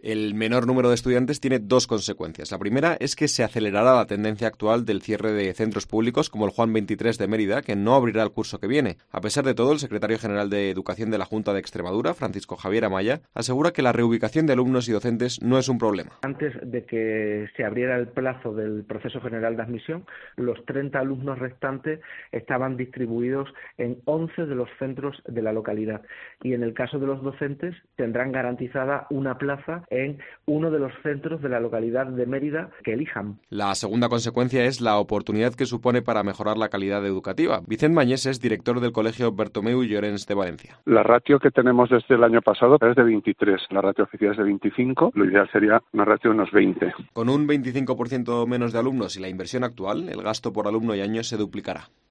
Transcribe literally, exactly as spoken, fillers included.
El menor número de estudiantes tiene dos consecuencias. La primera es que se acelerará la tendencia actual del cierre de centros públicos como el Juan veintitrés de Mérida, que no abrirá el curso que viene. A pesar de todo, el secretario general de Educación de la Junta de Extremadura, Francisco Javier Amaya, asegura que la reubicación de alumnos y docentes no es un problema. Antes de que se abriera el plazo del proceso general de admisión, los treinta alumnos restantes estaban distribuidos en once de los centros de la localidad y en el caso de los docentes tendrán garantizada una plaza en uno de los centros de la localidad de Mérida que elijan. La segunda consecuencia es la oportunidad que supone para mejorar la calidad educativa. Vicente Mañés es director del Colegio Bertomeu i Llorens de Valencia. La ratio que tenemos desde el año pasado es de veintitrés, la ratio oficial es de veinticinco, lo ideal sería una ratio de unos veinte. Con un veinticinco por ciento menos de alumnos y la inversión actual, el gasto por alumno y año se duplicará.